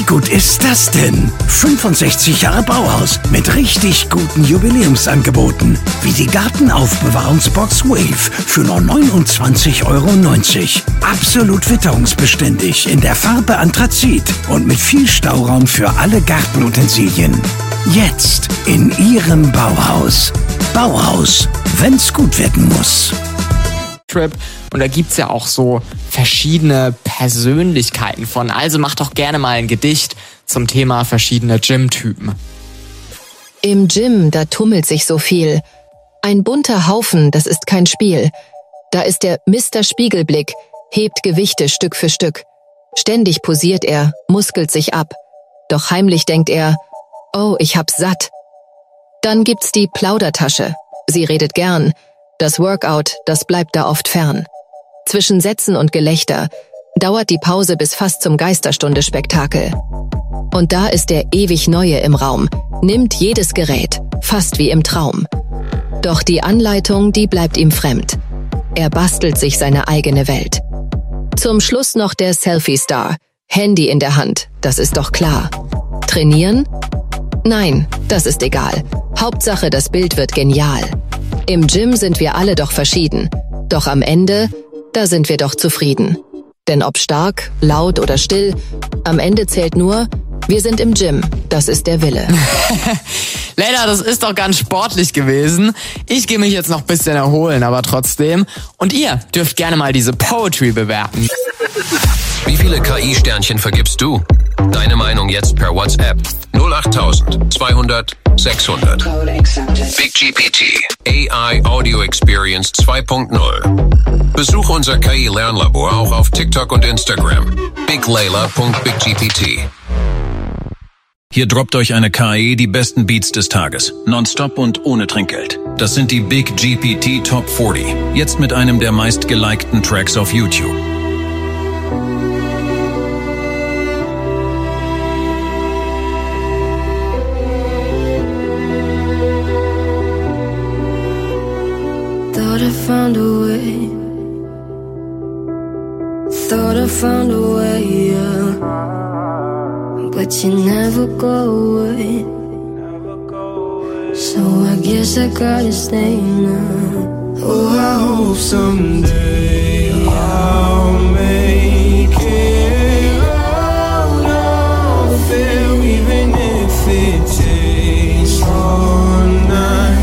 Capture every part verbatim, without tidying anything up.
gut ist das denn? fünfundsechzig Jahre Bauhaus mit richtig guten Jubiläumsangeboten. Wie die Gartenaufbewahrungsbox Wave für nur neunundzwanzig Euro neunzig. Absolut witterungsbeständig in der Farbe Anthrazit und mit viel Stauraum für alle Gartenutensilien. Jetzt in Ihrem Bauhaus. Bauhaus, wenn's gut werden muss. Trip. Und da gibt's ja auch so verschiedene Persönlichkeiten von. Also mach doch gerne mal ein Gedicht zum Thema verschiedene Gym-Typen. Im Gym, da tummelt sich so viel. Ein bunter Haufen, das ist kein Spiel. Da ist der Mister Spiegelblick, hebt Gewichte Stück für Stück. Ständig posiert er, muskelt sich ab. Doch heimlich denkt er, oh, ich hab's satt. Dann gibt's die Plaudertasche. Sie redet gern. Das Workout, das bleibt da oft fern. Zwischen Sätzen und Gelächter dauert die Pause bis fast zum Geisterstunde-Spektakel. Und da ist der ewig Neue im Raum, nimmt jedes Gerät, fast wie im Traum. Doch die Anleitung, die bleibt ihm fremd. Er bastelt sich seine eigene Welt. Zum Schluss noch der Selfie-Star. Handy in der Hand, das ist doch klar. Trainieren? Nein, das ist egal. Hauptsache, das Bild wird genial. Im Gym sind wir alle doch verschieden. Doch am Ende, da sind wir doch zufrieden. Denn ob stark, laut oder still, am Ende zählt nur, wir sind im Gym. Das ist der Wille. Leila, das ist doch ganz sportlich gewesen. Ich gehe mich jetzt noch ein bisschen erholen, aber trotzdem. Und ihr dürft gerne mal diese Poetry bewerten. Wie viele K I-Sternchen vergibst du? Deine Meinung jetzt per WhatsApp. null acht zweihundert sechshundert. Big G P T. A I Audio Experience zwei Punkt null. Besuch unser K I-Lernlabor auch auf TikTok und Instagram. big layla punkt big g p t. Hier droppt euch eine K I die besten Beats des Tages. Nonstop und ohne Trinkgeld. Das sind die Big G P T Top vierzig. Jetzt mit einem der meistgelikten Tracks auf YouTube. Thought I found a way. Thought I found a way, yeah. But you never go away. So I guess I gotta stay now. Oh, I hope someday I'll make it out of here, even if it takes all night.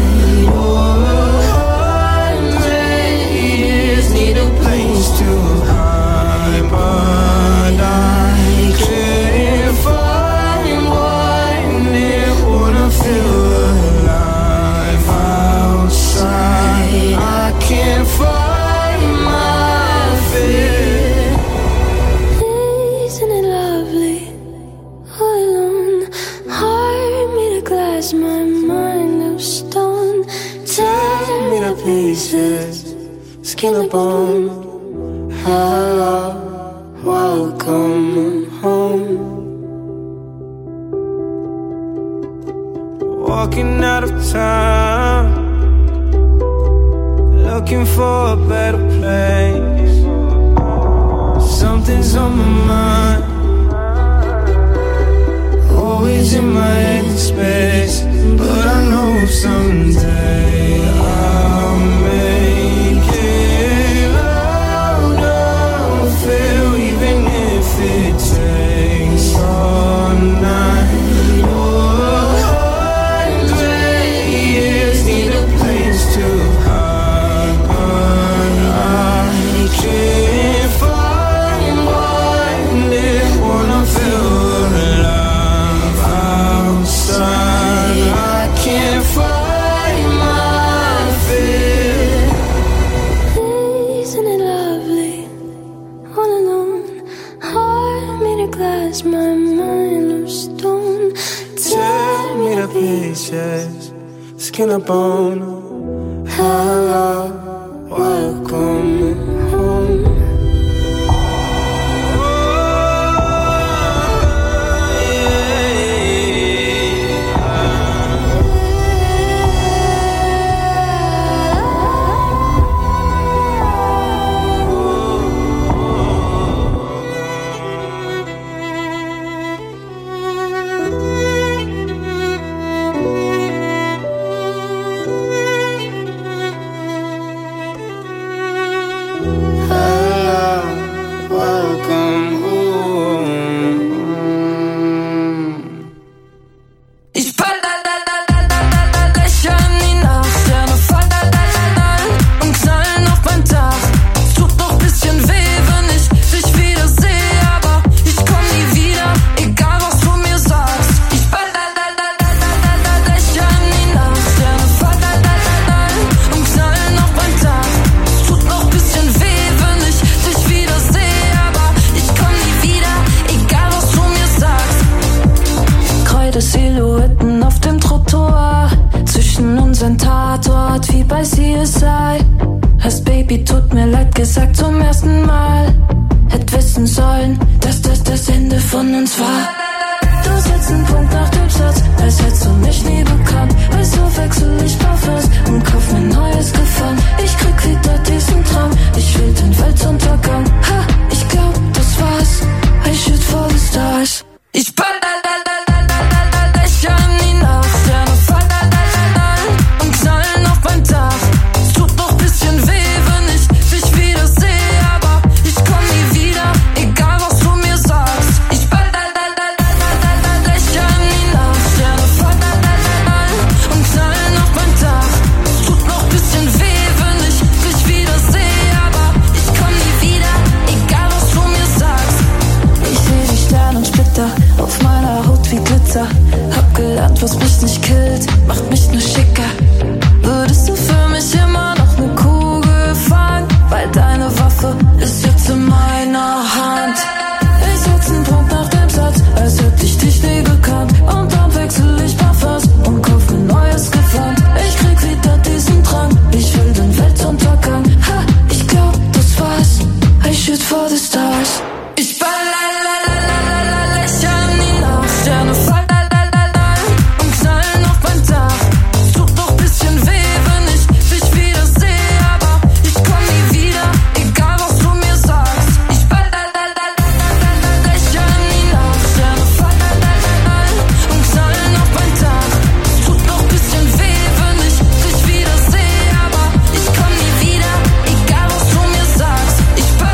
Skin and bone, hello, welcome home. Walking out of town, looking for a better place. Something's on my mind, always in my head space. But I know someday I'll make it out of here, even if it takes all night. Oh, hundred years, need a place to hide, but I can't find one that wanna feel alive outside. I can't find my fear. Isn't it lovely, all alone? Heart made of glass, my mind of stone. Tear me to pieces, skin and bone. Hello, welcome home. Location, unseren Tatort wie bei C S I. Hast Baby, tut mir leid gesagt zum ersten Mal. Hätt wissen sollen, dass das das Ende von uns war. Du setzt einen Punkt nach dem Satz, als hättest du mich nie bekannt. Also wechsel ich Parfums und kauf mir neues Gefallen. Ich krieg wieder diesen Traum, ich will den Weltuntergang. Ha, ich glaub, das war's, I shoot for the stars. Ich ball hab gelernt, was mich nicht killt, macht mich nur schicker. Würdest du für mich immer noch ne Kugel fangen? Weil deine Waffe ist jetzt in meiner Hand. Ich setz einen Punkt nach dem Satz, als hätte ich dich nie gekannt. Und dann wechsel ich Parfums und kauf mir neues Gewand. Ich krieg wieder diesen Drang, ich will den Weltuntergang. Ha, ich glaub, das war's, I shoot for the stars. Ich ball Sterne fallen und knallen auf mein Dach. Tut doch bisschen weh, wenn ich dich wieder sehe, aber ich komm nie wieder, egal was du mir sagst. Ich ball lächeln nie nach. Sterne fallen und knallen auf mein Dach. Tut doch bisschen weh, wenn ich dich wieder sehe, aber ich komm nie wieder, egal was du mir sagst. Ich ball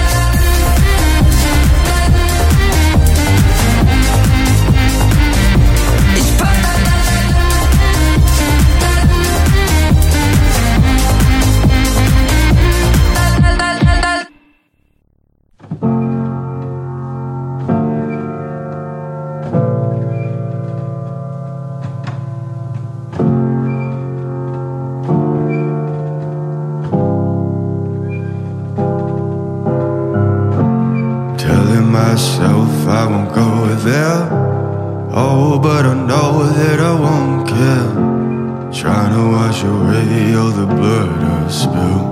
Telling myself I won't go there. Oh, but I know that I won't care. Trying to wash away all the blood I spilled.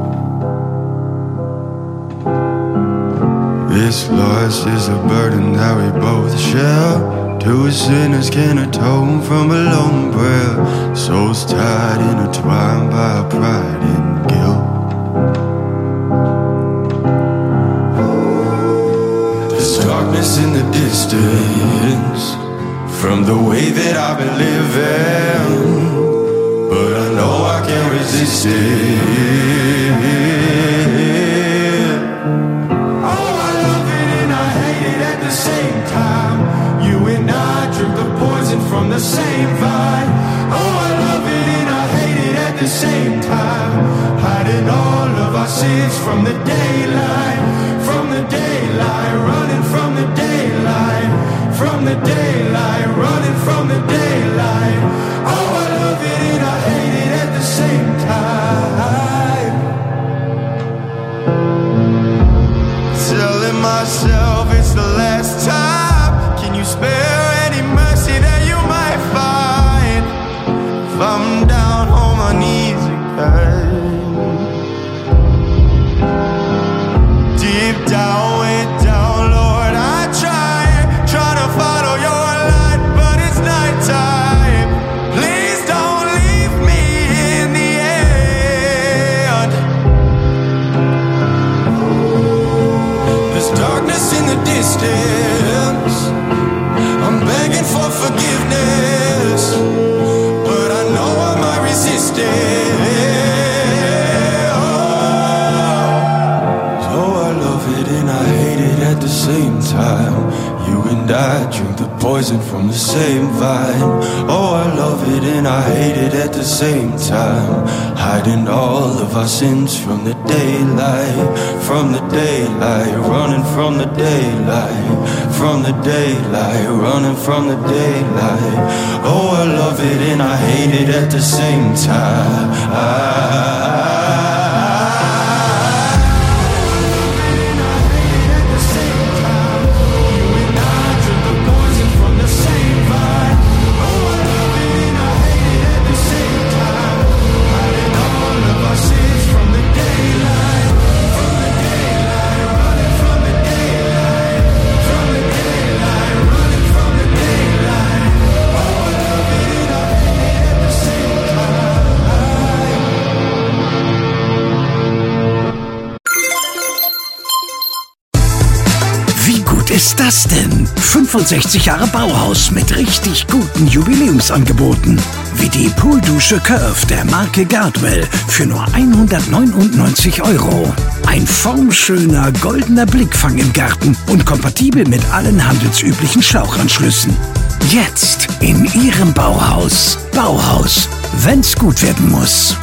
This loss is a burden that we both share. Two sinners can atone from a lone prayer. Souls tied, intertwined by pride and guilt. There's darkness in the distance from the way that I've been living, but I know I can't resist it. Oh, I love it and I hate it at the same time. You and I drink the poison from the same vine. Oh, I love it and I hate it at the same time. Hiding all of our sins from the daylight, from the daylight, running from the daylight, from the daylight, running from the daylight. Oh, I love it and I hate it at the same time. Telling myself it's the last time. Can you spare any mercy that you might find? If I'm down on my knees again, deep down, way down, Lord, I try, try to follow your light, but it's nighttime. Please don't leave me in the end. There's darkness in the distance. I'm begging for forgiveness, but I know I might resist it. Oh, so I love it and I hate it at the same time. You and I drink the poison from the same vine. Oh, I love it and I hate it at the same time. Hiding all of our sins from the daylight, from the daylight, running from the daylight, from the daylight, running from the daylight. Oh, I love it and I hate it at the same time. I Same time. das denn? fünfundsechzig Jahre Bauhaus mit richtig guten Jubiläumsangeboten. Wie die Pooldusche Curve der Marke Gardwell für nur hundertneunundneunzig Euro. Ein formschöner goldener Blickfang im Garten und kompatibel mit allen handelsüblichen Schlauchanschlüssen. Jetzt in Ihrem Bauhaus. Bauhaus, wenn's gut werden muss.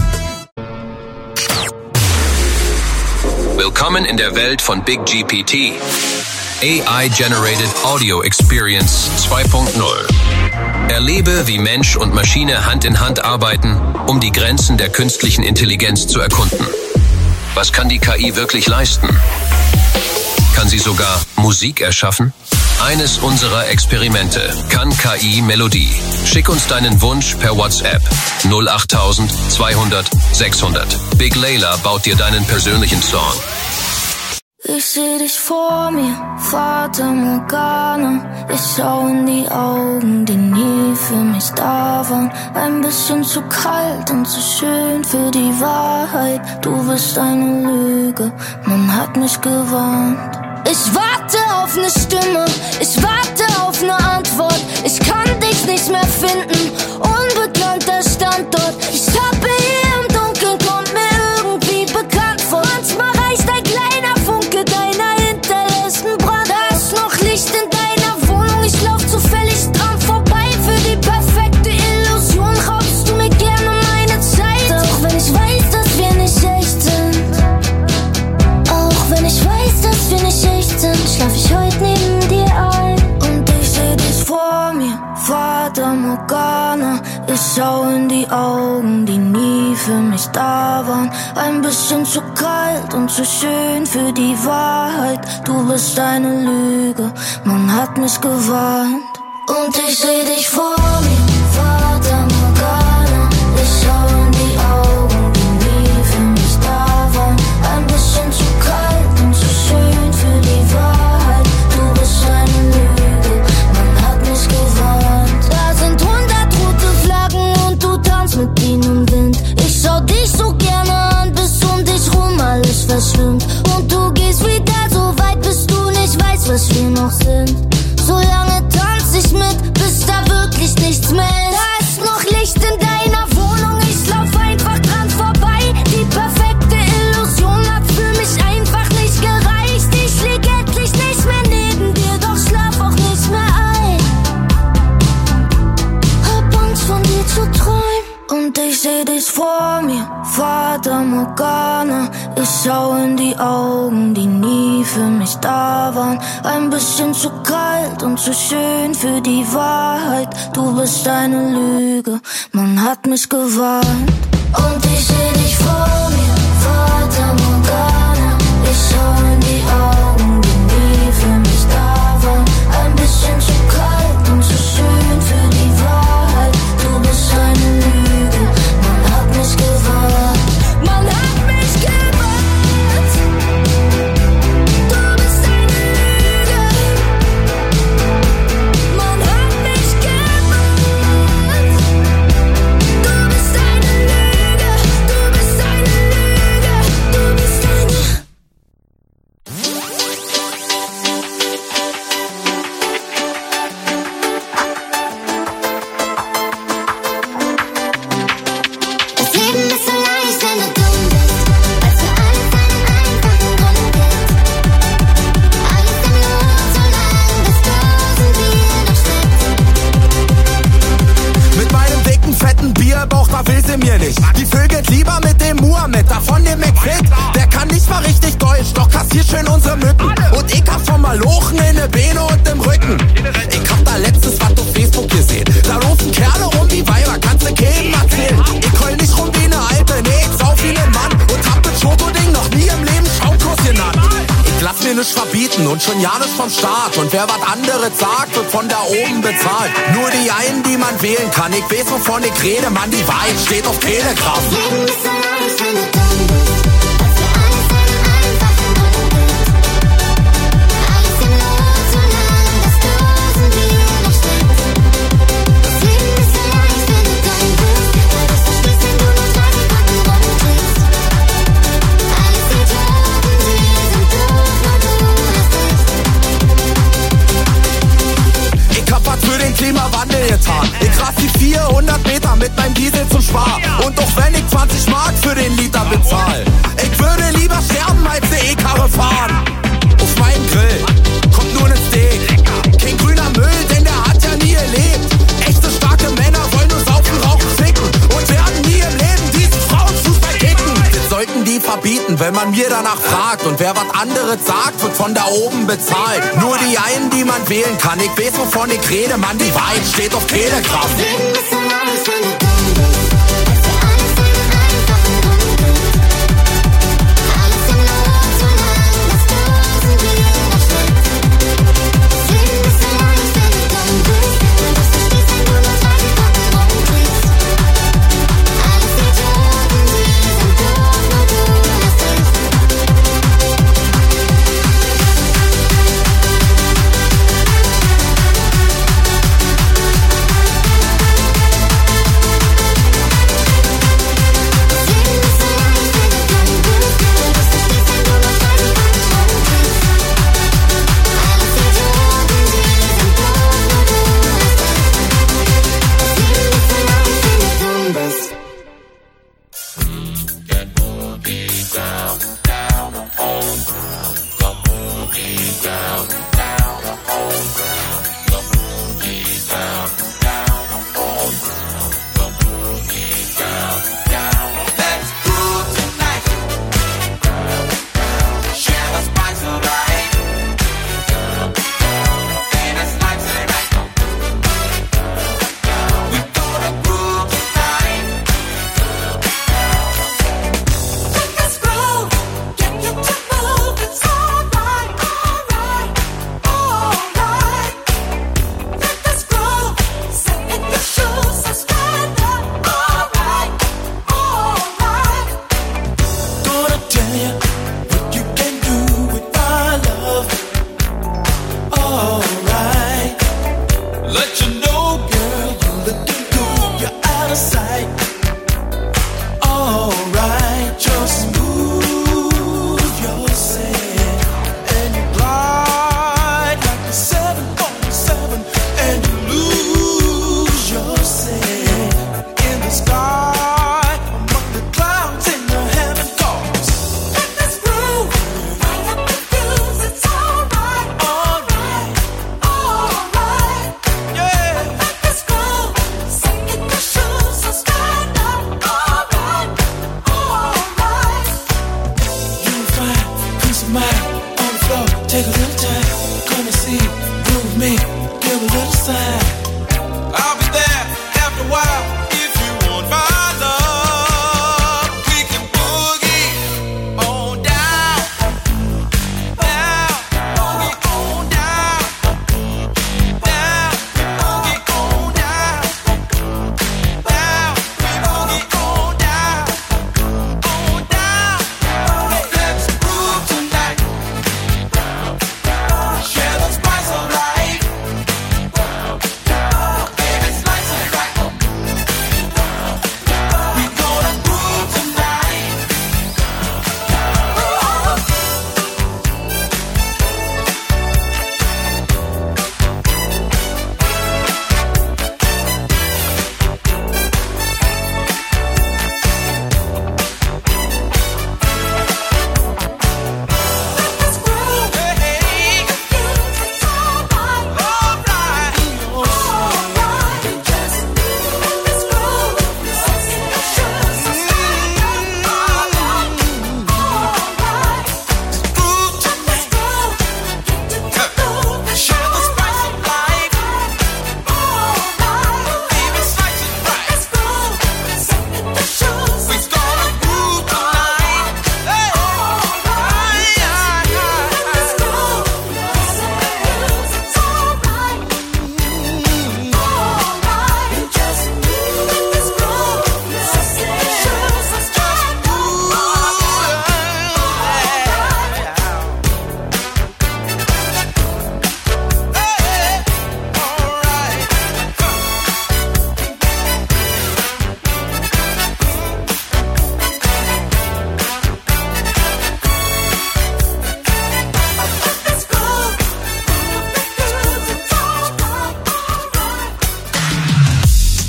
Willkommen in der Welt von Big G P T. A I-Generated Audio Experience zwei Punkt null. Erlebe, wie Mensch und Maschine Hand in Hand arbeiten, um die Grenzen der künstlichen Intelligenz zu erkunden. Was kann die K I wirklich leisten? Kann sie sogar Musik erschaffen? Eines unserer Experimente. Kann K I Melodie? Schick uns deinen Wunsch per WhatsApp. null acht zweihundert sechshundert. Big Layla baut dir deinen persönlichen Song. Ich seh dich vor mir, Fata Morgana. Ich schau in die Augen, die nie für mich da waren. Ein bisschen zu kalt und zu schön für die Wahrheit. Du bist eine Lüge, man hat mich gewarnt. Ich warte auf ne Stimme, ich warte auf ne Antwort. Ich kann dich nicht mehr finden, unbekannter Standort. Ich tappe hier im Dunkeln, kommt mir irgendwie bekannt vor. Manchmal reicht ein kleiner Funke deiner hinterlässten Brand. Da ist noch Licht in deiner Wohnung, ich lauf zufällig dran vorbei. Für die perfekte Illusion raubst du mir gerne meine Zeit. Auch wenn ich weiß, dass wir nicht echt sind. Auch wenn ich weiß, dass wir nicht echt sind, schlaf ich heute neben dir ein. Und ich seh dich vor mir, Fata Morgana. Ich schau in die Augen, die nie für mich da waren. Ein bisschen zu kalt und zu schön für die Wahrheit. Du bist eine Lüge, man hat mich gewarnt. Und ich seh dich vor mir, Fata Morgana. Ich schau in die Augen, die nie für mich da waren. Ein bisschen zu kalt und zu schön für die Wahrheit. Du bist eine Lüge, man hat mich gewarnt. Da sind hundert rote Flaggen und du tanzt mit ihnen im Wind. Ich schau dich so gerne an, bis um dich rum alles verschwimmt. Und du gehst wieder so weit, bis du nicht weißt, was wir noch sind. Solange tanz ich mit, bis da wirklich nichts mehr ist. Da ist noch Licht in deiner Wohnung, ich lauf einfach dran vorbei. Die perfekte Illusion hat für mich einfach nicht gereicht. Ich lieg endlich nicht mehr neben dir, doch schlaf auch nicht mehr ein. Hab Angst von dir zu träumen. Und ich seh dich vor mir, Fata Morgana. Ich schau in die Augen, die nie für mich da waren. Ein bisschen zu kalt und zu schön für die Wahrheit. Du bist eine Lüge, man hat mich gewarnt. Und ich seh dich vor mir, Fata Morgana. Ich schau in die Augen, die nie für mich da waren. Ein bisschen zu kalt und zu schön für die Wahrheit. Du bist eine Lüge, man hat mich gewarnt. Man hat mich gewarnt. Du bist eine Lüge. Man hat mich gewarnt. Du bist eine Lüge. Du bist eine Lüge. Du bist eine. Das Leben ist so leicht, wenn du dumm bist, weil's für alles einen einfachen Grund gibt. Alles im Lot, solange das Dosen Bier noch schmeckt. Mit meinem dicken, fetten Bierbauch, da will sie mir nicht. Die vögelt lieber mit dem Muhammad, da von dem McFit. Der kann nicht mal richtig Deutsch, doch kassiert schön unsere Mücken. Und ich hab schon mal Lochen in der Beine und im Rücken. Ich hab da letztens was auf Facebook gesehen. Da laufen Kerle rum wie Weiber, kannst du keinem erzählen. Ich heul nicht rum wie ne Alte, nee, ich sauf wie ne Mann. Und hab mit Schoko-Ding noch nie im Leben Schaumkurs genannt. Ich lass mir nichts verbieten und schon ja nicht vom Staat. Und wer was anderes sagt, wird von da oben bezahlt. Nur die einen, die man wählen kann. Ich weiß, wovon ich rede, Mann, die Wahrheit steht auf Telegram. Das Leben ist so leicht, wenn du dumm bist, weil's für alles einen einfachen Grund gibt. Alles im Lot, solange das Dosenbier noch schmeckt. Das Leben ist so leicht, wenn du dumm bist, weil du's verstehst, wenn du nur zwei Sekunden rumdrehst. Alles Idioten, die sind doof, nur du hast recht. den Klimawandel getan. Ich rast die vierhundert Meter mit meinem Diesel zum Spar. Und auch wenn ich zwanzig Mark für den Liter bezahl, ich würde lieber sterben als eine E-Karre fahren. Auf meinem Grill kommt nur ne Steak. Kein grüner Müll, denn der hat ja nie gelebt. Echte starke Männer wollen nur saufen, rauchen, ficken und werden nie im Leben diesen Frauenfußball kicken. Das sollten die verbieten, wenn man mir danach fragt. Und wer was anderes sagt, wird von da oben bezahlt. Nur die einen, die man wählen kann. Ich weiß, wovon ich rede, Mann, die Wahrheit steht auf Telegram. Deswegen bist du alles, wenn du dumm bist. Dass dir alles einen einfachen Grund gibt. Alles in Not, solange das Dosenbier noch schmeckt. Deswegen bist du alles, wenn du dumm bist. Und was du stehst, wenn du nur zwei Sekunden rumkriegst. Alles Idioten, die sind doof, nur du hast recht.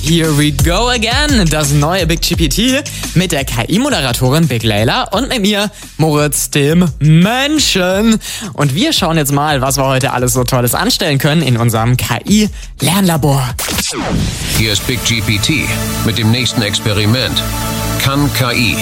Here we go again, das neue Big G P T mit der K I-Moderatorin Big Layla und mit mir, Moritz, dem Menschen. Und wir schauen jetzt mal, was wir heute alles so Tolles anstellen können in unserem K I-Lernlabor. Hier ist Big G P T mit dem nächsten Experiment. Kann K I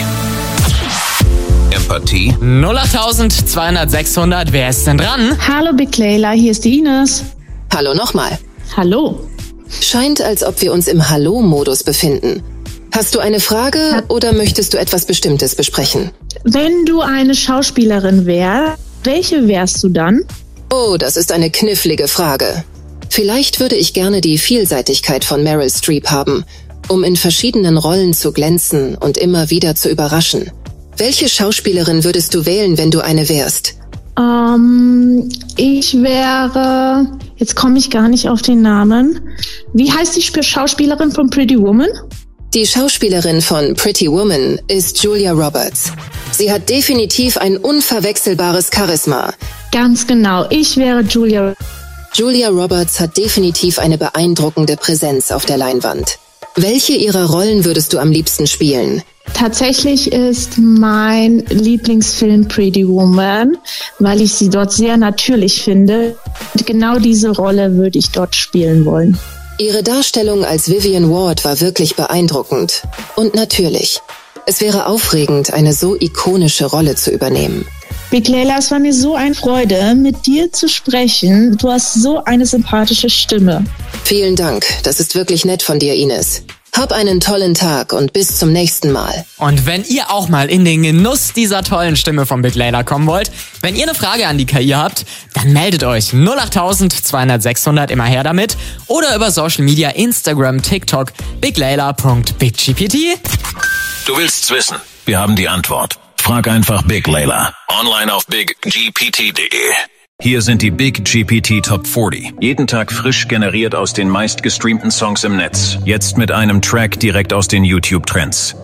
Empathie? null acht zweihundert sechshundert, wer ist denn dran? Hallo Big Layla, hier ist die Ines. Hallo nochmal. Hallo. Scheint, als ob wir uns im Hallo-Modus befinden. Hast du eine Frage oder möchtest du etwas Bestimmtes besprechen? Wenn du eine Schauspielerin wärst, welche wärst du dann? Oh, das ist eine knifflige Frage. Vielleicht würde ich gerne die Vielseitigkeit von Meryl Streep haben, um in verschiedenen Rollen zu glänzen und immer wieder zu überraschen. Welche Schauspielerin würdest du wählen, wenn du eine wärst? Ähm, ich wäre... Jetzt komme ich gar nicht auf den Namen. Wie heißt die Schauspielerin von Pretty Woman? Die Schauspielerin von Pretty Woman ist Julia Roberts. Sie hat definitiv ein unverwechselbares Charisma. Ganz genau, ich wäre Julia. Julia Roberts hat definitiv eine beeindruckende Präsenz auf der Leinwand. Welche ihrer Rollen würdest du am liebsten spielen? Tatsächlich ist mein Lieblingsfilm Pretty Woman, weil ich sie dort sehr natürlich finde. Und genau diese Rolle würde ich dort spielen wollen. Ihre Darstellung als Vivian Ward war wirklich beeindruckend und natürlich. Es wäre aufregend, eine so ikonische Rolle zu übernehmen. Big Layla, es war mir so eine Freude, mit dir zu sprechen. Du hast so eine sympathische Stimme. Vielen Dank, das ist wirklich nett von dir, Ines. Hab einen tollen Tag und bis zum nächsten Mal. Und wenn ihr auch mal in den Genuss dieser tollen Stimme von Big Layla kommen wollt, wenn ihr eine Frage an die K I habt, dann meldet euch null acht zweihundert sechshundert, immer her damit, oder über Social Media, Instagram, TikTok, biglayla punkt biggpt. Du willst's wissen? Wir haben die Antwort. Frag einfach Big Layla. Online auf big g p t punkt d e. Hier sind die Big G P T Top vierzig. Jeden Tag frisch generiert aus den meistgestreamten Songs im Netz. Jetzt mit einem Track direkt aus den YouTube-Trends.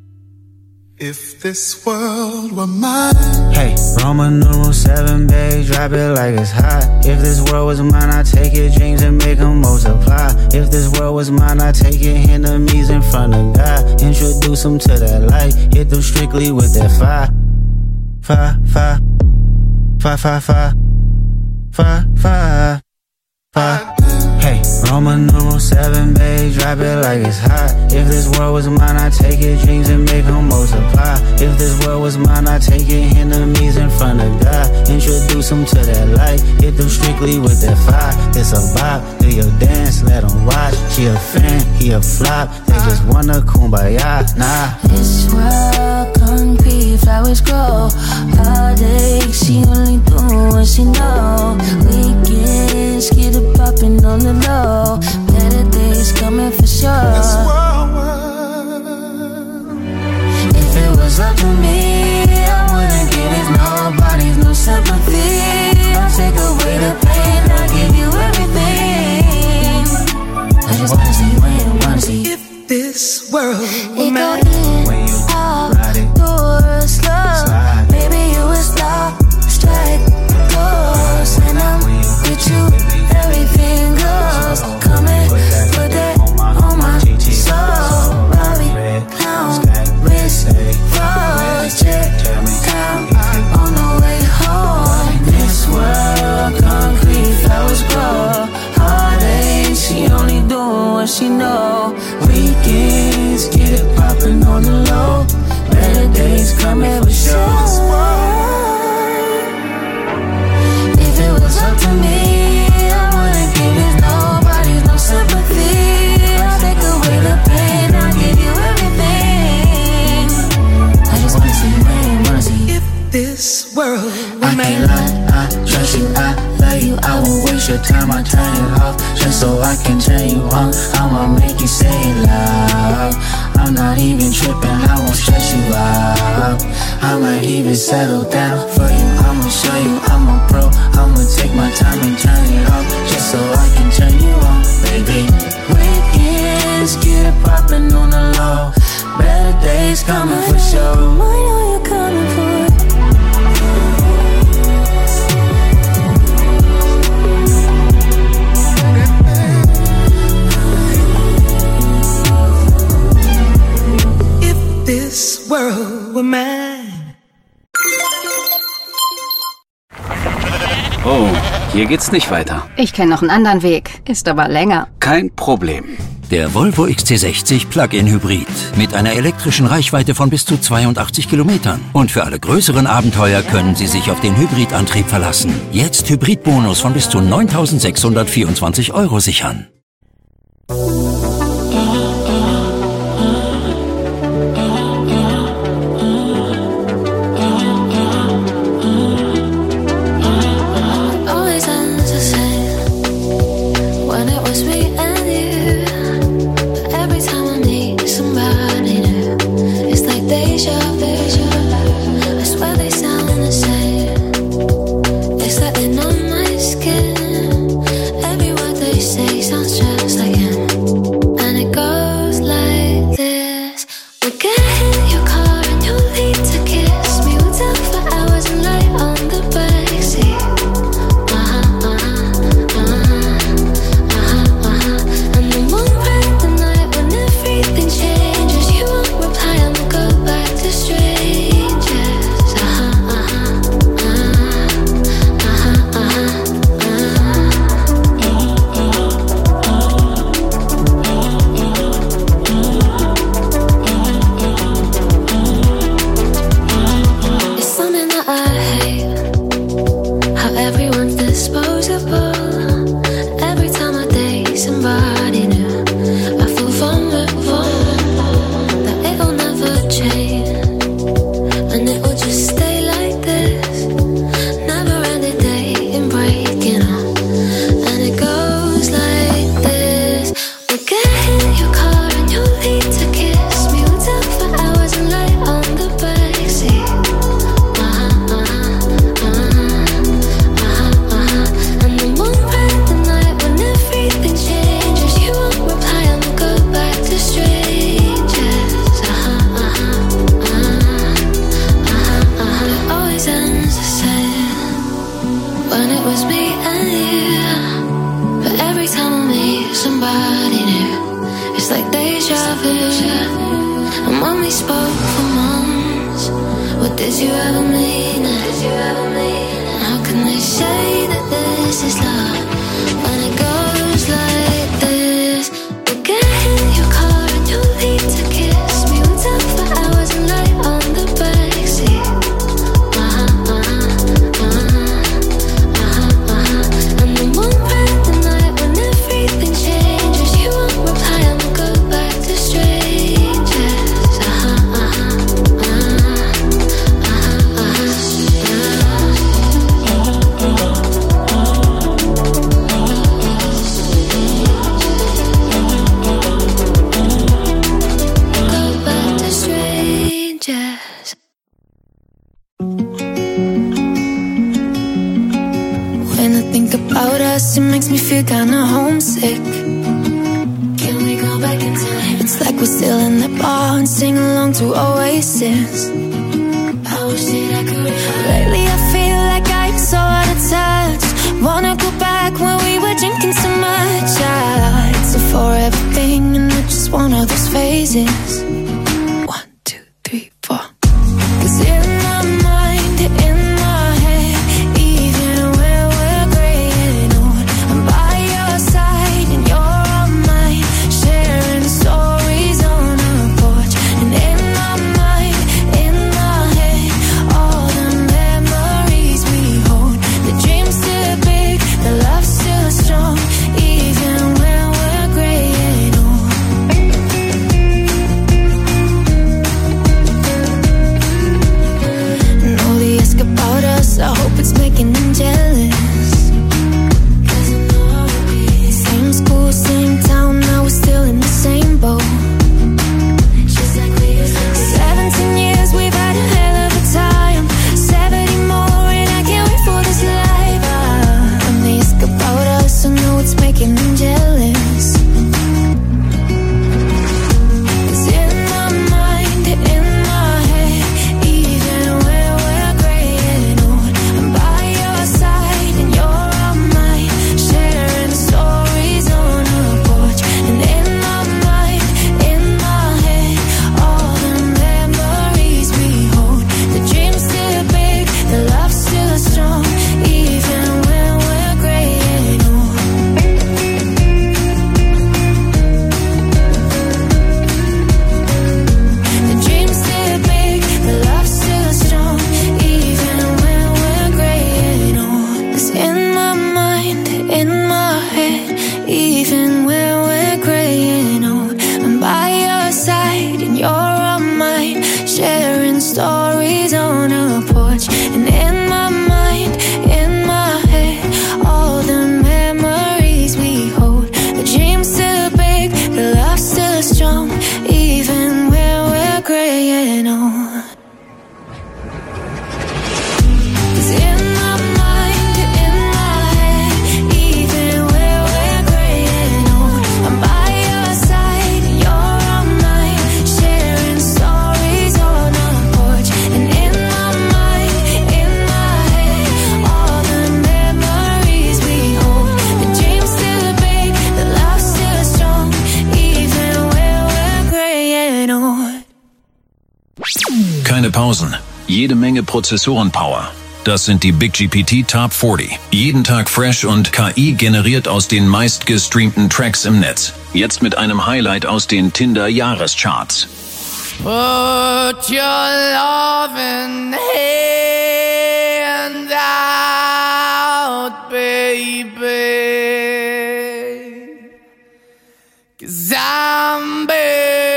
If this world were mine. Hey, Roman numeral seven, babe, drop it like it's hot. If this world was mine, I'd take your dreams and make them multiply. If this world was mine, I'd take your enemies in front of God. Introduce them to that light, hit them strictly with that fire. Fire, fire, fire, fire, fire. Five, five, five. Hey, Roman numeral seven, babe, drop it like it's hot. If this world was mine, I'd take your dreams and make them multiply. If this world was mine, I'd take your enemies in front of God. Introduce them to that light, hit them strictly with that fire. It's a bop, do your dance, let them watch. She a fan, he a flop, they just wanna kumbaya, nah. This world concrete, flowers grow. Heartache, she only do what she know. Weekends, get it poppin' on the low. Better days coming for sure. If it was up to me, I wouldn't give it nobody's no sympathy. I'll take away the pain, I'll give you everything. I just wanna see, wanna, wanna see. If this world were It mine. go in, out, door, slow. Maybe you would stop, strike, goes. And I'm with you, everything goes. Come and put that on my soul. Robbie, clown, wrist, froze, check, count, on the way home. This world, concrete, flowers grow. Heartache, she only doing what she know. Weekends, get it poppin' on the low. Better days coming for sure. If it was up to me, I wouldn't give it nobody's no sympathy. I'll take away the pain, I'll give you everything. I just wanna see, wanna, wanna see. If this world were I mine. can't lie, I trust you, I love you. I won't waste your time, I turn it off just so I can turn you on. I'ma make you say it loud. I'm not even tripping, I won't stress you out. I might even settle down for you. I'ma show you I'm a pro. I'ma take my time and turn it off just so I can turn you on, baby. Weekends, get it poppin' on the low. Better days coming for sure. I know you're coming for it. were mine. Oh, hier geht's nicht weiter. Ich kenne noch einen anderen Weg, ist aber länger. Kein Problem. Der Volvo X C sechzig Plug-in Hybrid mit einer elektrischen Reichweite von bis zu zweiundachtzig Kilometern. Und für alle größeren Abenteuer können Sie sich auf den Hybridantrieb verlassen. Jetzt Hybridbonus von bis zu neuntausendsechshundertvierundzwanzig Euro sichern. Even when we're gray and old. keine Pausen, jede Menge Prozessorenpower. Das sind die Big G P T Top vierzig. Jeden Tag fresh und K I generiert aus den meistgestreamten Tracks im Netz. Jetzt mit einem Highlight aus den Tinder-Jahrescharts. Put your loving hand out, baby, 'cause I'm begging.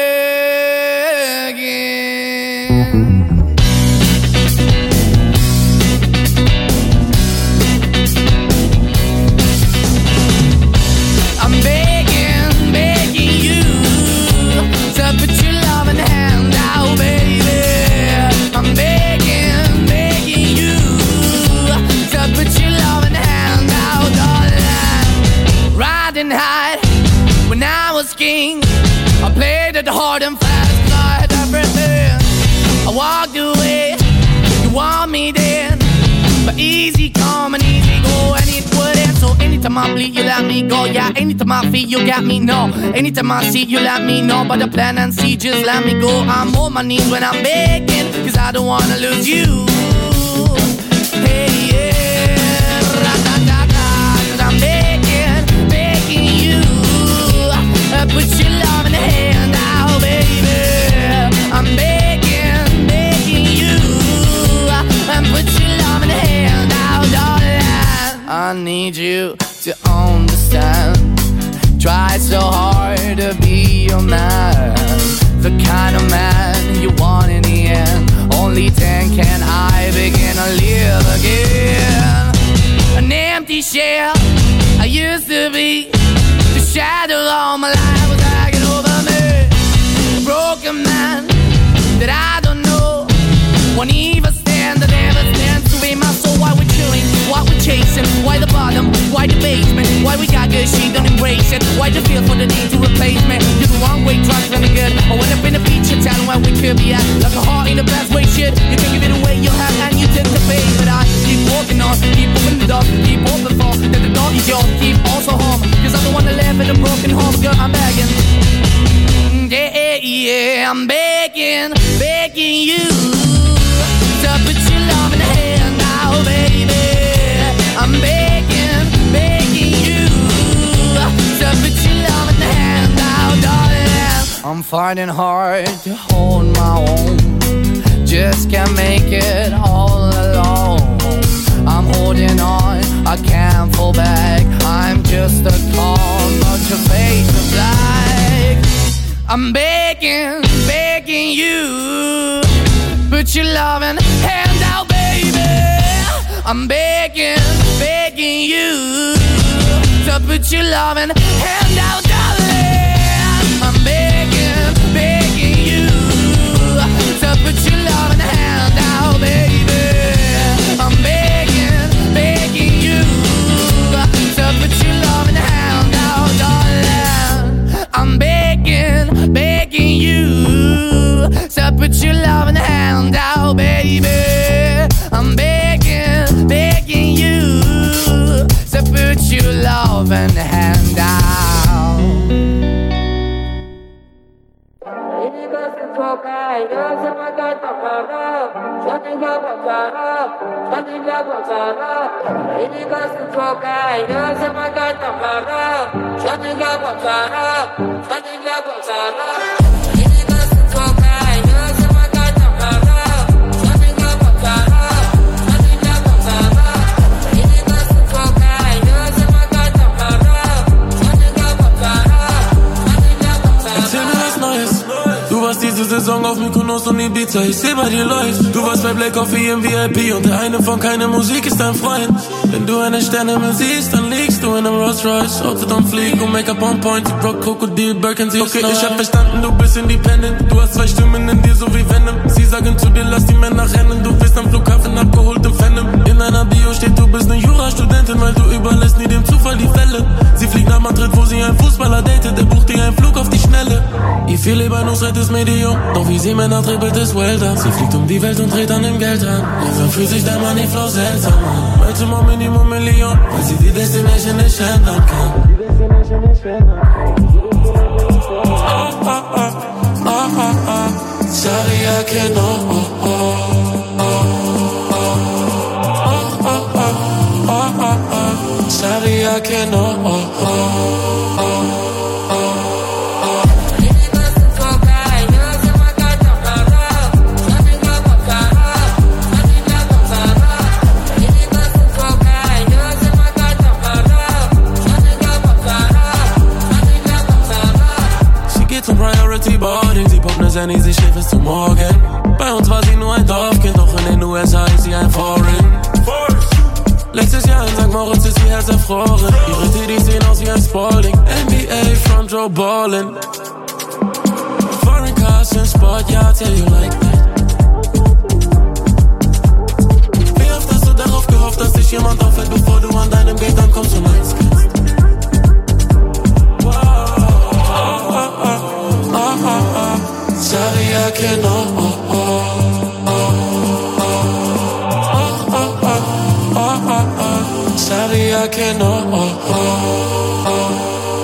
I'm begging, begging you to put your loving hand out, baby. I'm begging, begging you to put your loving hand out, darling. Riding high when I was king, I played it hard and fast, I had everything. I walked away, you want me then, but easy come and easy go, and it wouldn't. So anytime I bleed, you let me go. Yeah, anytime I feel, you got me, no. Anytime I see, you let me know. But the plan and see, just let me go. I'm on my knees when I'm begging, 'cause I don't wanna lose you. Hey, yeah, ra-da-da-da, 'cause I'm begging, begging you. Uh, put your love in the hand out, baby. I'm begging, begging you. Uh, put your love in the hand out, darling. I need you to understand. Try so hard to be your man, the kind of man you want in the end. Only then can I begin to live again. An empty shell I used to be, the shadow all my life was hanging over me. A broken man that I don't know, won't even stand, I never stand to be my soul. Why we're chilling, why we're chasing, why the bottom, why the basement, why we got good, she don't embrace it, why the feel for the need to replace me. You're the wrong way, trying to be good. I went up in a feature town where we could be at, like a heart in the best way, shit. You can give it away, you have, and you tend to pay. But I keep walking on, keep moving the door, keep open for, that the door is yours, keep also home, 'cause I don't wanna live in a broken home, girl, I'm begging. Yeah, yeah, I'm begging, begging you to put your love in the hand now, baby. I'm begging, begging you to put your love in the hand now, darling. I'm finding hard to hold my own, just can't make it all alone. I'm holding on, I can't fall back, I'm just a call, but your face is black. I'm begging, begging you, put your loving hand out, baby. I'm begging, begging you to put your loving hand out, darling. I'm begging, begging you to put your loving hand out, baby. I'm begging, begging you to put your loving hand out, darling. I'm begging, begging you to put your loving hand out, baby. I'm begging, begging you to put your loving hand out. Diese Saison auf Mykonos und Ibiza, ich seh bei dir läuft. Du warst bei Black Coffee im V I P und der eine von keine Musik ist dein Freund. Wenn du eine Sternehimmel siehst, dann liegst du in einem Rolls Royce. Outfit on fleek und Make-up on point, die Brock, Krokodil, Birkin, sie okay, ich hab verstanden, du bist independent. Du hast zwei Stimmen in dir, so wie Venom. Sie sagen zu dir, lass die Männer rennen. Du bist am Flughafen abgeholt im Phantom. In deiner Bio steht, du bist ne Jurastudentin, weil du überlässt nie dem Zufall die Fälle. Sie fliegt nach Madrid, wo sie einen Fußballer datet. Der bucht dir einen Flug auf die Schnelle. Y viele bei uns redet Medium, doch wie sie Männer trippelt es well down. Sie fliegt um die Welt und dreht an dem Geld an. Langsam fühlt sich der Money Flow seltsam an. Maximum Minimum Million, weil sie die Destination nicht ändern kann. Oh, oh, oh, oh, oh, oh. Sorry, I can't, oh, oh, oh. geht zum Priority Boarding. Sie poppt ne Sandy, sie schläft bis zum Morgen. Bei uns war sie nur ein Dorfkind, doch in den U S A ist sie ein Foreign. Letztes Jahr in Sankt Moritz ist ihr Herz erfroren. Ihre Titties sehen aus wie ein Spalding. N B A Front Row Ballin'. Foreign cars in Sport, ja, tell you like that. Wie oft hast du darauf gehofft, dass dich jemand auffällt, bevor du an deinem Gate ankommst und eins kannst? Sorry, I cannot. Oh, oh, oh, oh, oh, oh, oh. Sorry, I cannot. Oh, oh, oh, oh.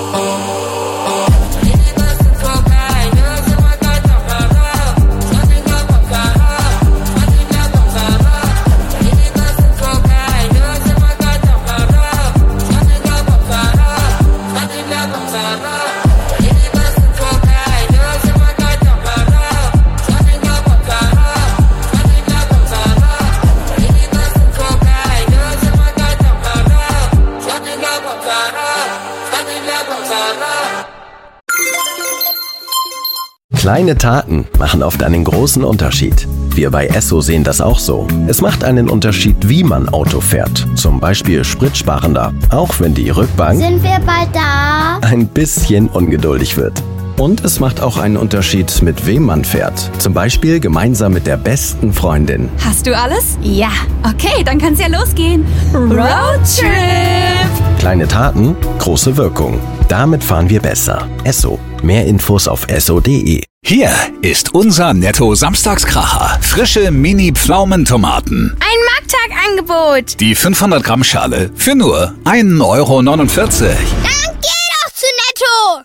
Kleine Taten machen oft einen großen Unterschied. Wir bei Esso sehen das auch so. Es macht einen Unterschied, wie man Auto fährt. Zum Beispiel spritsparender, auch wenn die Rückbank Sind wir bald da? ein bisschen ungeduldig wird. Und es macht auch einen Unterschied, mit wem man fährt. Zum Beispiel gemeinsam mit der besten Freundin. Hast du alles? Ja. Okay, dann kann's ja losgehen. Roadtrip! Kleine Taten, große Wirkung. Damit fahren wir besser. Esso. Mehr Infos auf esso punkt de. Hier ist unser Netto-Samstagskracher. Frische Mini-Pflaumentomaten. Ein Markttagangebot. Die fünfhundert Gramm Schale für nur ein Euro neunundvierzig. Dann geh doch zu Netto!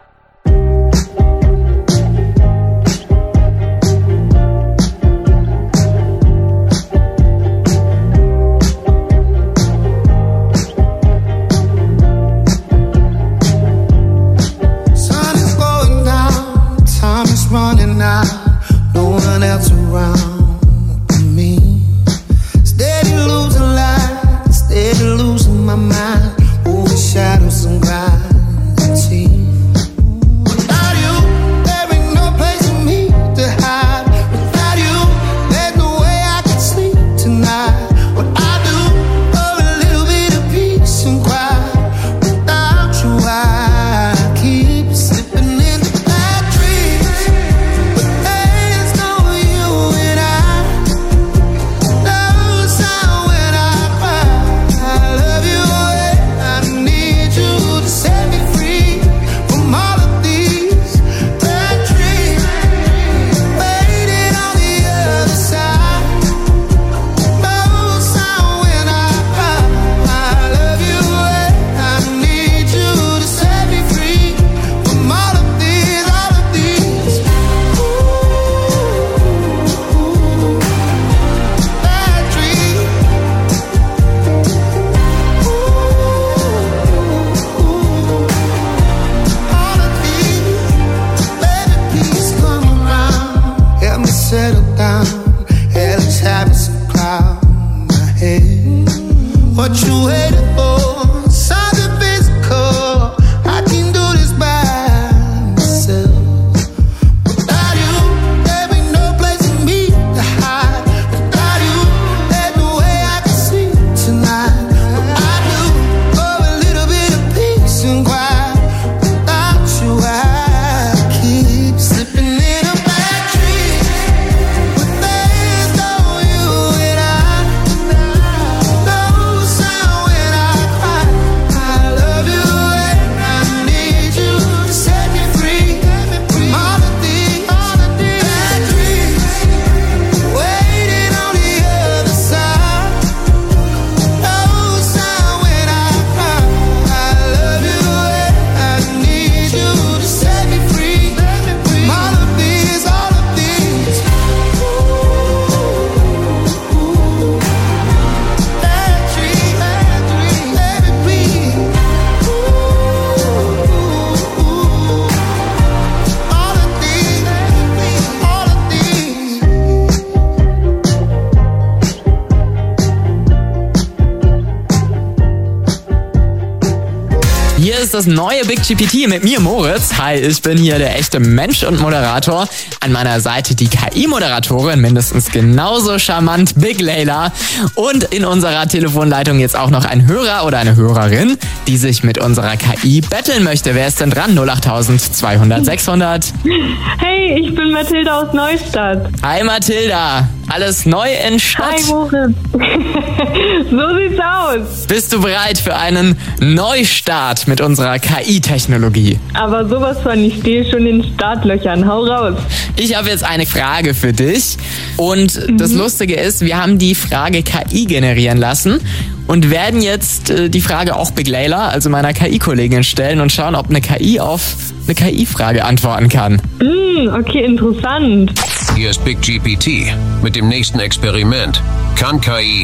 Running out, no one else around me. Steady losing light, steady losing my mind. Over shadows and gravity. das neue Big G P T mit mir, Moritz. Hi, ich bin hier der echte Mensch und Moderator. An meiner Seite die K I-Moderatorin, mindestens genauso charmant, Big Layla. Und in unserer Telefonleitung jetzt auch noch ein Hörer oder eine Hörerin, die sich mit unserer K I betteln möchte. Wer ist denn dran? null acht zweihundert sechshundert. Hey, ich bin Mathilda aus Neustadt. Hi Mathilda, alles neu in Stadt? Hi Moritz. So sieht's aus. Bist du bereit für einen Neustart mit unserer K I-Technologie? Aber sowas von, ich stehe schon in den Startlöchern. Hau raus. Ich habe jetzt eine Frage für dich. Und mhm. das Lustige ist, wir haben die Frage K I generieren lassen und werden jetzt äh, die Frage auch Big Layla, also meiner K I-Kollegin, stellen und schauen, ob eine K I auf eine K I-Frage antworten kann. Mm, okay, interessant. Hier ist Big G P T mit dem nächsten Experiment. Kann K I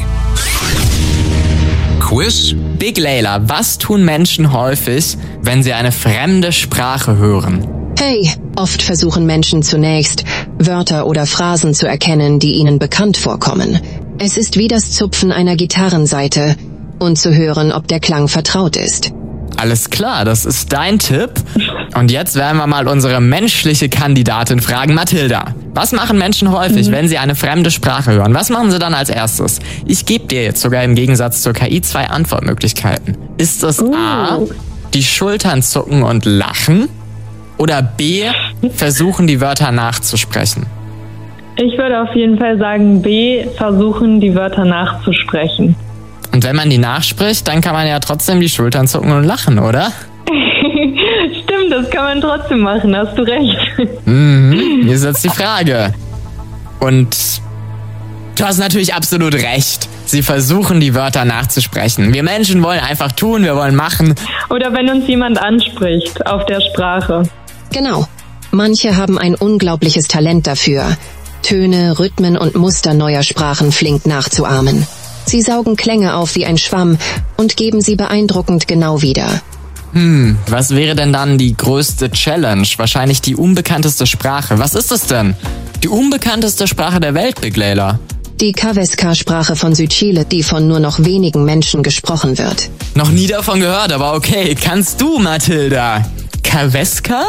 Quiz? Big Layla, was tun Menschen häufig, wenn sie eine fremde Sprache hören? Hey, oft versuchen Menschen zunächst, Wörter oder Phrasen zu erkennen, die ihnen bekannt vorkommen. Es ist wie das Zupfen einer Gitarrensaite und zu hören, ob der Klang vertraut ist. Alles klar, das ist dein Tipp. Und jetzt werden wir mal unsere menschliche Kandidatin fragen. Mathilda, was machen Menschen häufig, mhm. wenn sie eine fremde Sprache hören? Was machen sie dann als erstes? Ich gebe dir jetzt sogar im Gegensatz zur K I zwei Antwortmöglichkeiten. Ist es uh. A, die Schultern zucken und lachen? Oder B, versuchen die Wörter nachzusprechen? Ich würde auf jeden Fall sagen B, versuchen die Wörter nachzusprechen. Und wenn man die nachspricht, dann kann man ja trotzdem die Schultern zucken und lachen, oder? Stimmt, das kann man trotzdem machen, hast du recht. Mhm, hier ist jetzt die Frage. Und du hast natürlich absolut recht. Sie versuchen, die Wörter nachzusprechen. Wir Menschen wollen einfach tun, wir wollen machen. Oder wenn uns jemand anspricht auf der Sprache. Genau. Manche haben ein unglaubliches Talent dafür, Töne, Rhythmen und Muster neuer Sprachen flink nachzuahmen. Sie saugen Klänge auf wie ein Schwamm und geben sie beeindruckend genau wieder. Hm, was wäre denn dann die größte Challenge? Wahrscheinlich die unbekannteste Sprache. Was ist es denn? Die unbekannteste Sprache der Welt, Big Layla? Die Kaveska-Sprache von Südchile, die von nur noch wenigen Menschen gesprochen wird. Noch nie davon gehört, aber okay. Kannst du, Mathilda? Kaveska?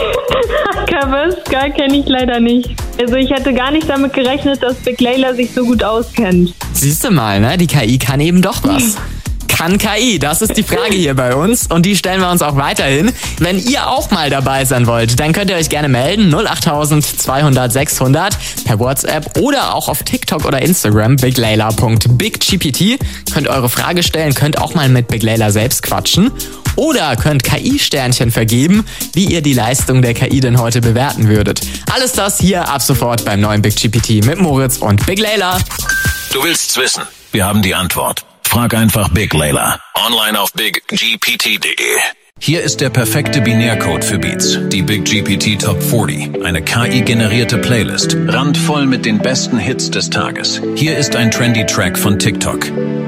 Kaveska kenne ich leider nicht. Also ich hätte gar nicht damit gerechnet, dass Big Layla sich so gut auskennt. Siehst du mal, ne? Die K I kann eben doch was. Kann K I? Das ist die Frage hier bei uns und die stellen wir uns auch weiterhin. Wenn ihr auch mal dabei sein wollt, dann könnt ihr euch gerne melden. null acht zweihundert sechshundert per WhatsApp oder auch auf TikTok oder Instagram biglayla punkt biggpt. Könnt eure Frage stellen, könnt auch mal mit Big Layla selbst quatschen. Oder könnt K I-Sternchen vergeben, wie ihr die Leistung der K I denn heute bewerten würdet. Alles das hier ab sofort beim neuen Big G P T mit Moritz und Big Layla. Du willst's wissen? Wir haben die Antwort. Frag einfach Big Layla. Online auf big g p t punkt d e. Hier ist der perfekte Binärcode für Beats. Die Big G P T Top vierzig. Eine K I-generierte Playlist. Randvoll mit den besten Hits des Tages. Hier ist ein trendy Track von TikTok.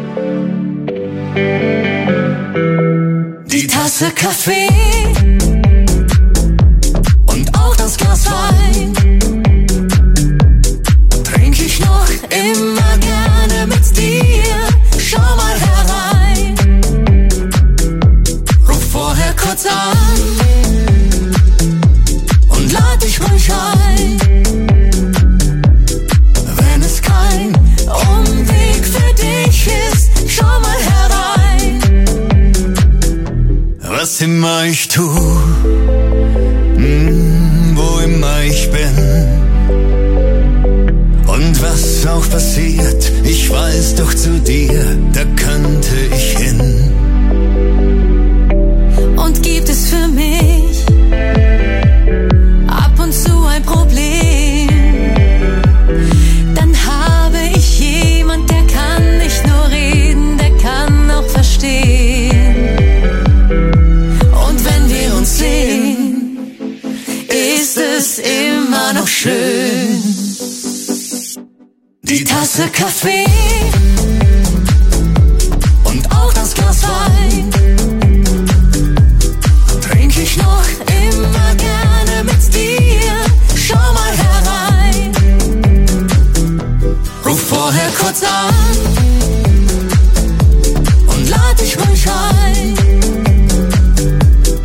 Die Tasse Kaffee und auch das Glas Wein trink ich noch immer gerne mit dir. Schau mal herein, ruf vorher kurz an und lad dich ruhig ein. Wenn es kein Umweg für dich ist, schau mal herein. Was immer ich tu, mm, wo immer ich bin und was auch passiert, ich weiß doch, zu dir, da könnte ich hin. Und gibt es für mich ab und zu ein Problem, dann habe ich jemand, der kann nicht nur reden, der kann auch verstehen. Und wenn wir uns sehen, ist es immer noch schön. Die Tasse Kaffee und auch das Glas Wein trink ich noch immer gerne mit dir. Schau mal herein, ruf vorher kurz an und lad dich ruhig ein.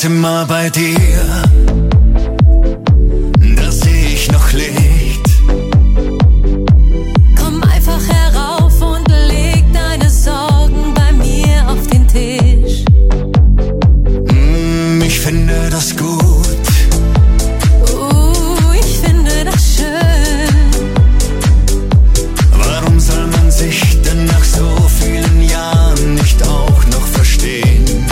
immer bei dir. Da seh ich noch Licht. Komm einfach herauf und leg deine Sorgen bei mir auf den Tisch. Mm, ich finde das gut. Uh, ich finde das schön. Warum soll man sich denn nach so vielen Jahren nicht auch noch verstehen?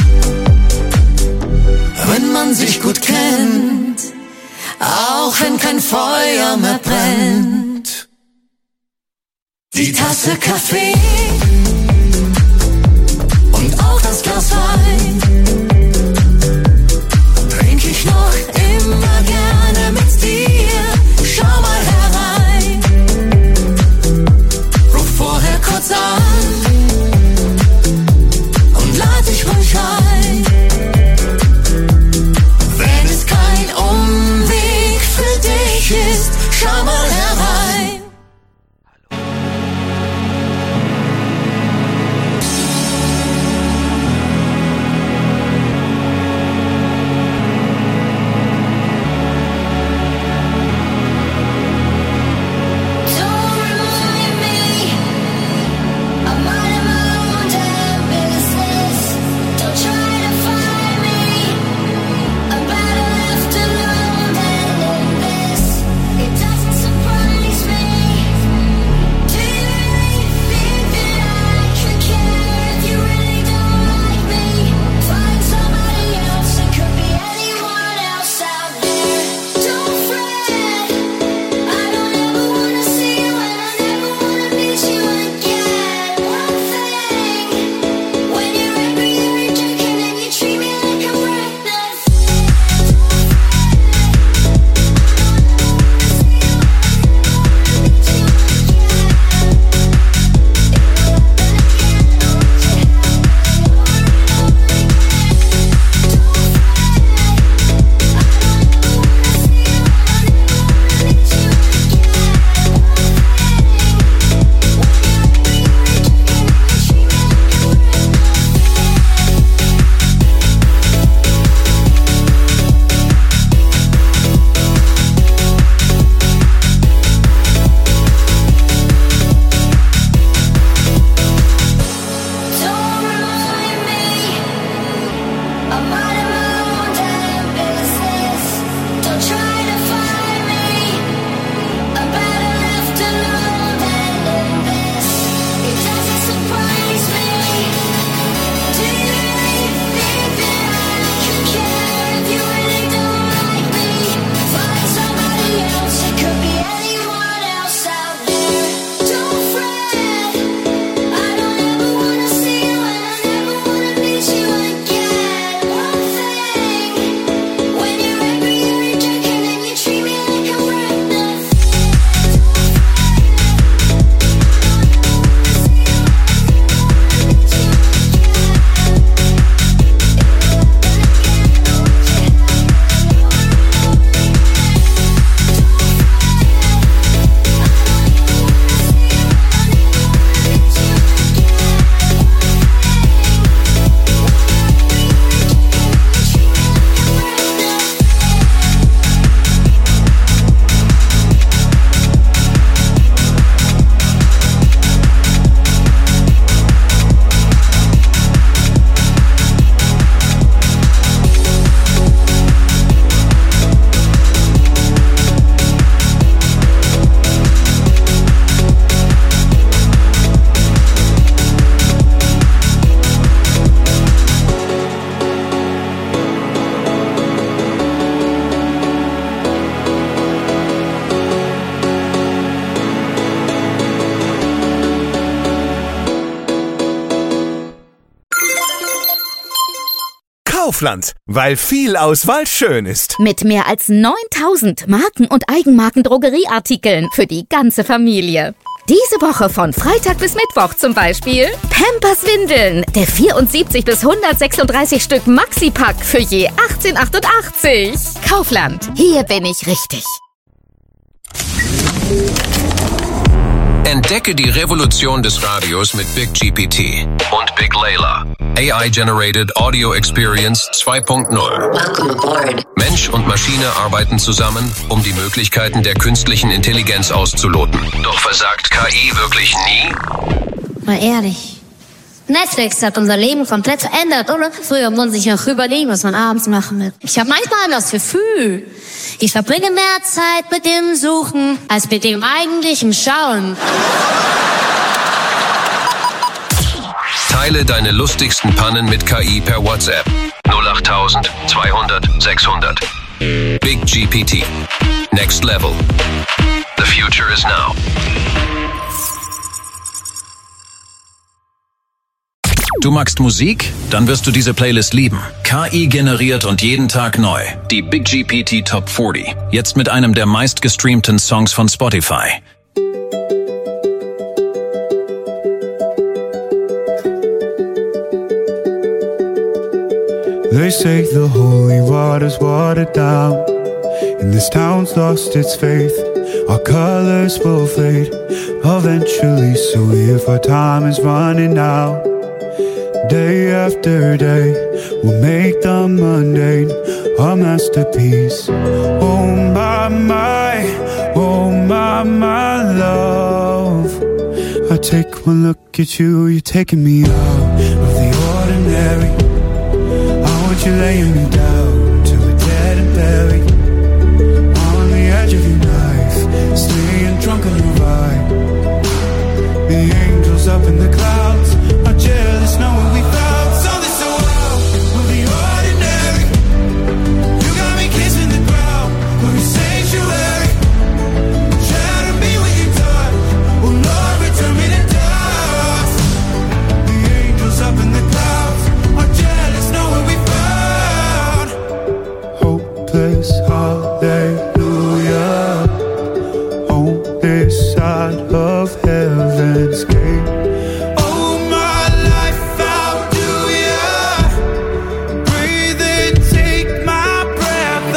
Wenn man sich gut kennt, auch wenn kein Feuer mehr brennt. Die Tasse Kaffee und auch das Glas Wein trink ich noch immer gerne mit dir. Schau mal herein, ruf vorher kurz an und lad dich ruhig ein. Wenn es kein Umweg für dich ist, schau mal herein. Kaufland, weil viel Auswahl schön ist. Mit mehr als neuntausend Marken- und Eigenmarken-Drogerieartikeln für die ganze Familie. Diese Woche von Freitag bis Mittwoch zum Beispiel Pampers Windeln, der vierundsiebzig bis hundertsechsunddreißig Stück Maxi-Pack für je achtzehn achtundachtzig. Kaufland, hier bin ich richtig. Entdecke die Revolution des Radios mit Big G P T und Big Layla. A I-Generated Audio Experience zwei Punkt null. Mensch und Maschine arbeiten zusammen, um die Möglichkeiten der künstlichen Intelligenz auszuloten. Doch versagt K I wirklich nie? Mal ehrlich. Netflix hat unser Leben komplett verändert, oder? Früher muss ich noch überlegen, was man abends machen will. Ich habe manchmal das Gefühl, ich verbringe mehr Zeit mit dem Suchen, als mit dem eigentlichen Schauen. Teile deine lustigsten Pannen mit K I per WhatsApp. null acht zweihundert sechshundert. Big G P T. Next level. The future is now. Du magst Musik? Dann wirst du diese Playlist lieben. K I generiert und jeden Tag neu. Die Big G P T Top vierzig. Jetzt mit einem der meistgestreamten Songs von Spotify. They say the holy water's watered down, and this town's lost its faith. Our colors will fade eventually, so if our time is running out, day after day, we'll make the mundane a masterpiece. Oh my, my, oh my, my love. I take one look at you, you're taking me out of the ordinary. You're laying me down till we're dead and buried on the edge of your knife, staying drunk on your vibe. The angels up in the clouds are jealous knowing we found something so out of the ordinary. You got me kissing the ground, we're a sanctuary. Shadow me when you touch, oh Lord, return me to dust. The angels up in the clouds are jealous knowing we found hopeless, hallelujah, on this side of heaven's gate. Oh, my life, how do ya breathe and take my breath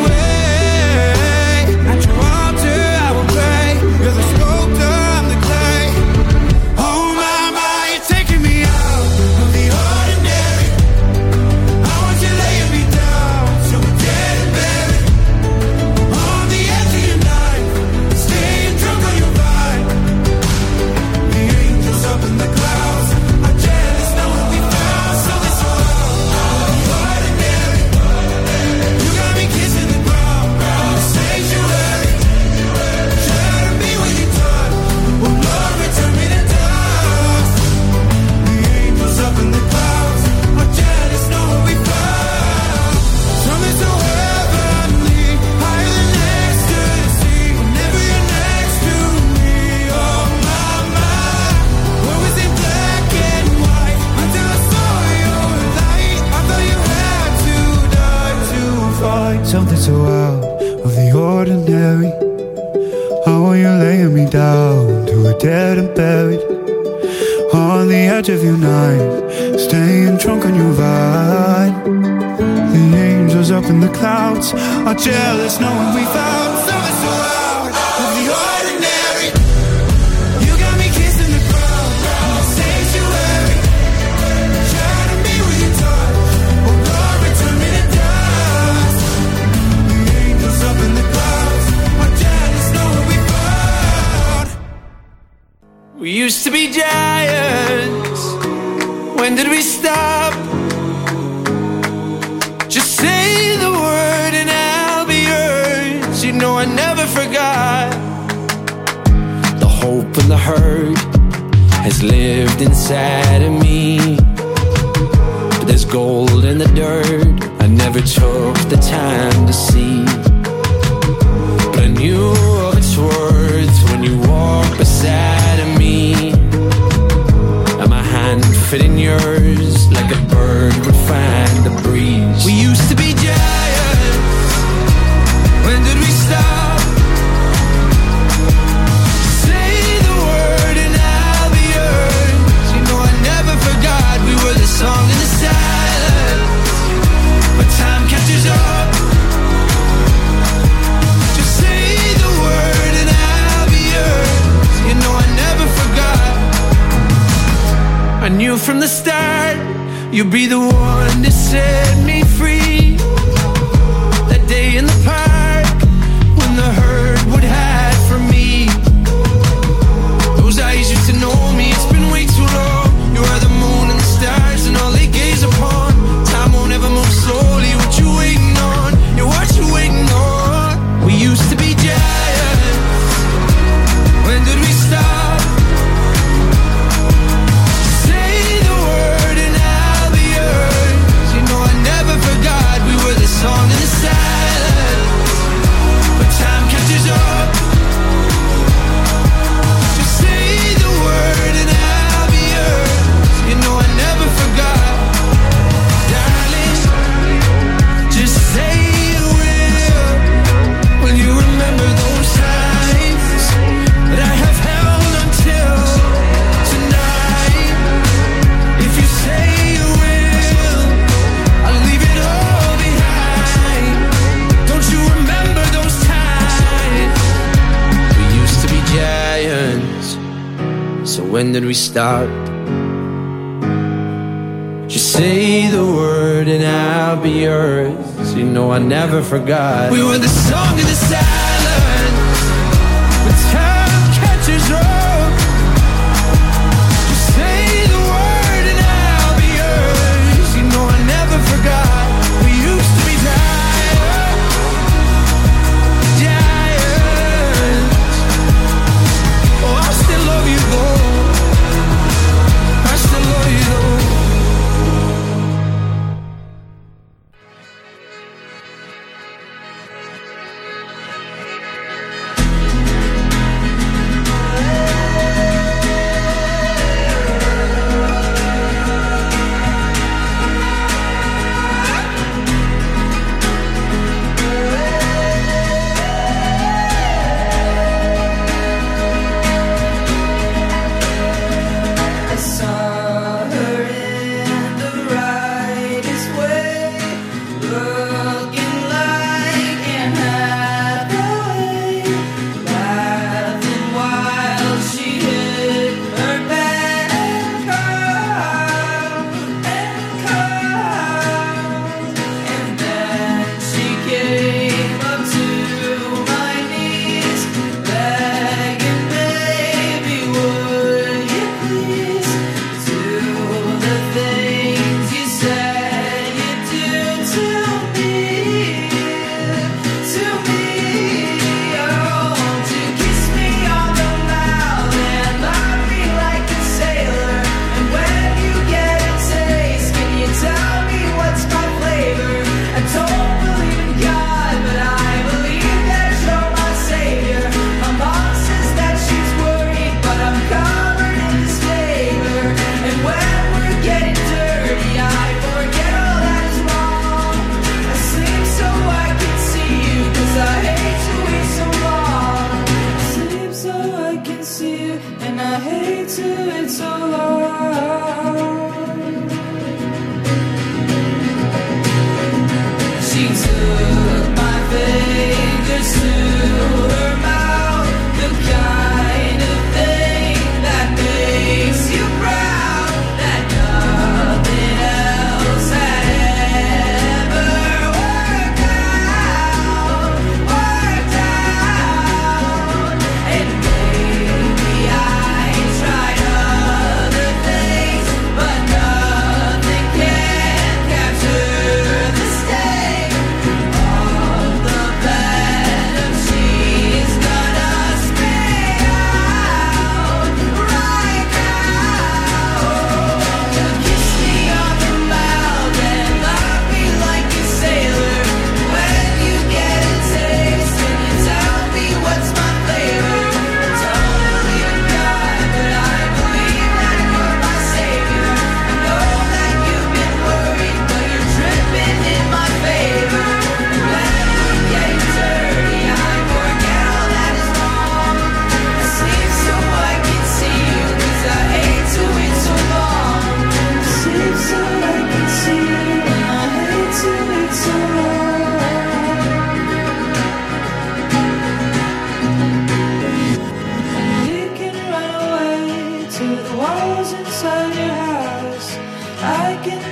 away? At your altar I will pray, you're the sculptor, I'm the clay. Oh my, my, you're taking me out of the ordinary. I want you laying me down so we're dead and buried on the edge of your knife, staying drunk on your vine. The angels up in the clouds are jealous knowing we found something so out of the ordinary. You got me kissing the ground, in the sanctuary. Shatter me when you touch, oh Lord, return me to dust. The angels up in the clouds are jealous knowing we found something so heavenly, higher than ecstasy. Whenever you're next to me, oh my, my. What was it black and white until I saw your light? I thought you had to die to find something so out of the ordinary. How are you laying me down to a dead and buried on the edge of your night, staying drunk on your vine. The angels up in the clouds are jealous knowing we found something so out of the ordinary. You got me kissing the ground, in the sanctuary. Shatter me when you touch, oh Lord, return me to dust. The angels up in the clouds are jealous knowing we found. We used to be giants. When did we stop? Just say the word and I'll be yours. You know I never forgot. The hope and the hurt has lived inside of me. But there's gold in the dirt I never took the time to see. But I knew of its worth when you walked beside of me. And my hand fit in yours like a bird would find the breeze. We used to be giants. When did we stop? Say the word and I'll be yours. You know I never forgot we were the song in the silence. But time catches up. Just say the word and I'll be yours. You know I never forgot. I knew from the start You'll be the one to set me free. That day in the park when the herd would hide from me. Those eyes used to know me, it's been way too long. You are the moon and the stars and all they gaze upon. Time won't ever move slowly, what you waiting on? Yeah, what you waiting on? We used to be giants. When did we stop? Say the word and I'll be yours. You know I never forgot we were the song in the silence. But time catches up. Just say the word and I'll be yours. You know I never forgot. Darling, just say you will. Will you remember those times that I have held until tonight? If you say you will, I'll leave it all behind. Don't you remember those times? We used to be giants. So when did we start? Just say the word and I'll be yours. You know I never forgot. We were the song in the silence. When time catches up. Just say the word and I'll be yours. You know I never forgot. We used to be giants. Giants. Oh, I still love you though. I still love you though. I saw her in the rightest way, looking like Anne Hathaway, laughing while she hit her band card, and card. And then she came up to my knees, begging, baby, would you please do the things you said you'd do to me, to me. Oh, to kiss me on the mouth and love me like a sailor. And when you get a taste, can you tell me what's my flavor? I don't believe in God, but I believe that you're my savior. My mom says that she's worried, but I'm covered in this favor. And when we're getting dirty, I forget all that is wrong. I sleep so I can see you, 'cause I hate to wait so long. I sleep so I can see you, and I hate to wait so long. She took my fingers to her mouth, the kind of thing that makes you proud, that nothing else had ever worked out, worked out. And maybe I tried other things, but nothing can capture the sting of the venom she's gonna spit out right now. You kiss me on the mouth and love me like a sailor. When you get a taste, can you tell me what's my flavor? I don't believe in God, but I believe that you're my savior. I know that you've been worried, but you're tripping in my favor. When we're getting dirty, I forget all that is wrong. I sleep so I can see you, 'cause I hate to wait so long. I sleep so I can see you, and I hate to wait so long. We can run away to the walls inside your house. I can